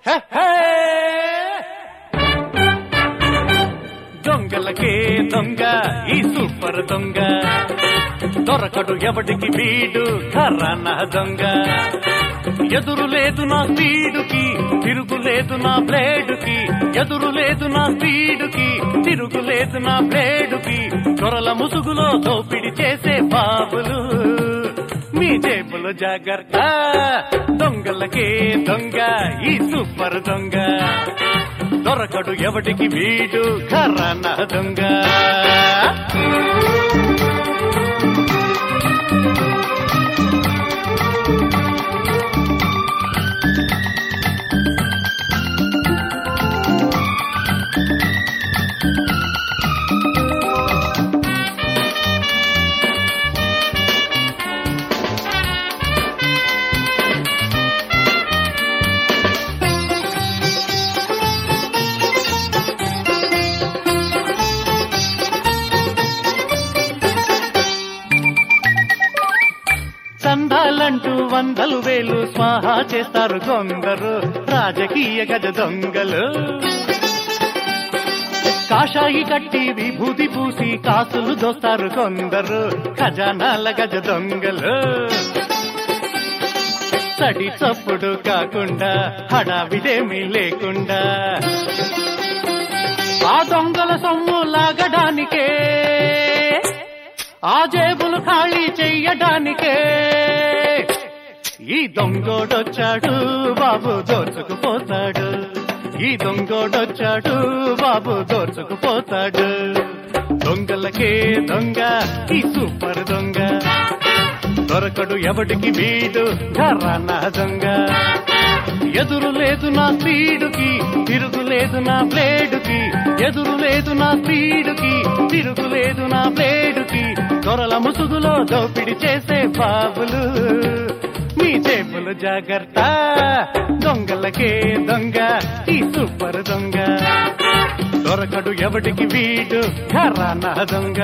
దొంగలకే దొంగ ఈ సూపర్ దొంగ, దొరకడు ఎవడికి వీడు ఘరాన దొంగ. ఎదురు లేదు నా స్పీడుకి, తిరుగులేదు నా బ్లేడుకి. ఎదురు లేదు నా స్పీడుకి, తిరుగులేదు నా బ్లేడుకి. దొరల ముసుగులో దోపిడి చేసే బాబులు, మీ జేబులో జాగ్రత్త. దొంగలకే దొంగ ఈ సూపర్ దొంగ, దొరకడు ఎవడికి వీడు ఘరాన దొంగ. చందాలంటూ వందలు వేలు స్వాహా చేస్తారు కొందరు రాజకీయ గజ దొంగలు. కాషాయి కట్టి విభూతి పూసి కాసులు దోస్తారు కొందరు ఖజానాల గజ దొంగలు. సడి చప్పుడు కాకుండా హడావిడేమీ లేకుండా ఆ దొంగల సొమ్ము లాగడానికే, ఆ జేబులు ఖాళీ చెయ్యడానికే ఈ దొంగోడొచ్చాడు బాబు దోచుకుపోతాడు. ఈ దొంగోడొచ్చాడు బాబు దోచుకుపోతాడు. దొంగలకే దొంగ ఈ సూపర్ దొంగ, దొరకడు ఎవడికి వీడు ఘరాన దొంగ. ఎదురు లేదు నా స్పీడుకి, తిరుగులేదు నా బ్లేడుకి. ఎదురు లేదు నా స్పీడుకి, తిరుగులేదు నా బ్లేడుకి. దొరల ముసుగులో దోపిడి చేసే బాబులు, మీ జేబులు జాగ్రత్త. దొంగలకే దొంగ ఈ సూపర్ దొంగ, దొరకడు ఎవడికి వీడు ఘరాన దొంగ.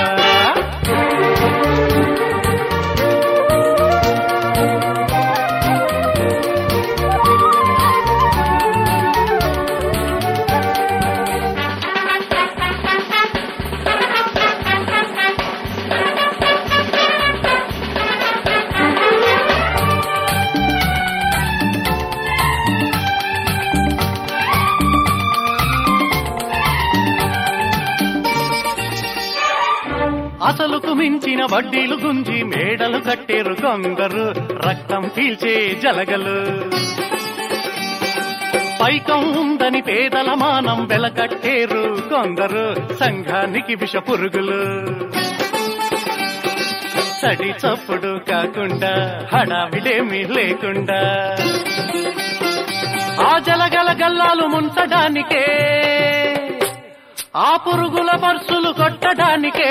అసలుకు మించిన వడ్డీలు గుంజి మేడలు కట్టేరు కొందరు రక్తం పీల్చే జలగలు. పైకం ఉందని పేదల మానం వెలకట్టేరు కొందరు సంఘానికి విష పురుగులు. సడి చప్పుడు కాకుండా హడావిడేమీ లేకుండా ఆ జలగల గల్లాలు ముంచడానికే, ఆ పురుగుల పర్సులు కొట్టడానికే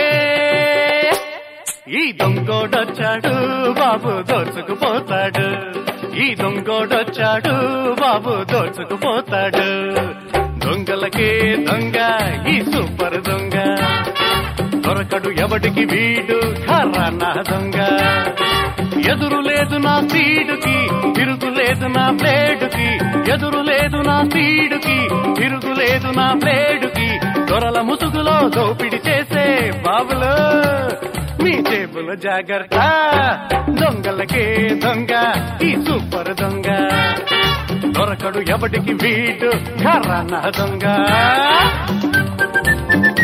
ఈ దొంగోడొచ్చాడు బాబు దోచుకుపోతాడు. ఈ దొంగోడొచ్చాడు బాబు దోచుకుపోతాడు. దొంగలకే దొంగ ఈ సూపర్ దొంగ, దొరకడు ఎవడికి వీడు ఘరాన దొంగ. ఎదురు లేదు నా స్పీడుకి, తిరుగులేదు నా బ్లేడుకి. ఎదురు లేదు నా స్పీడుకి, తిరుగులేదు నా బ్లేడుకి. దొరల ముసుగులో దోపిడి చేసే బాబులు, మీ జేబుల జాగ్రత్త. దొంగలకే దొంగ ఈ సూపర్ దొంగ, దొరకడు ఎవడికి వీడు ఘరాన దొంగ.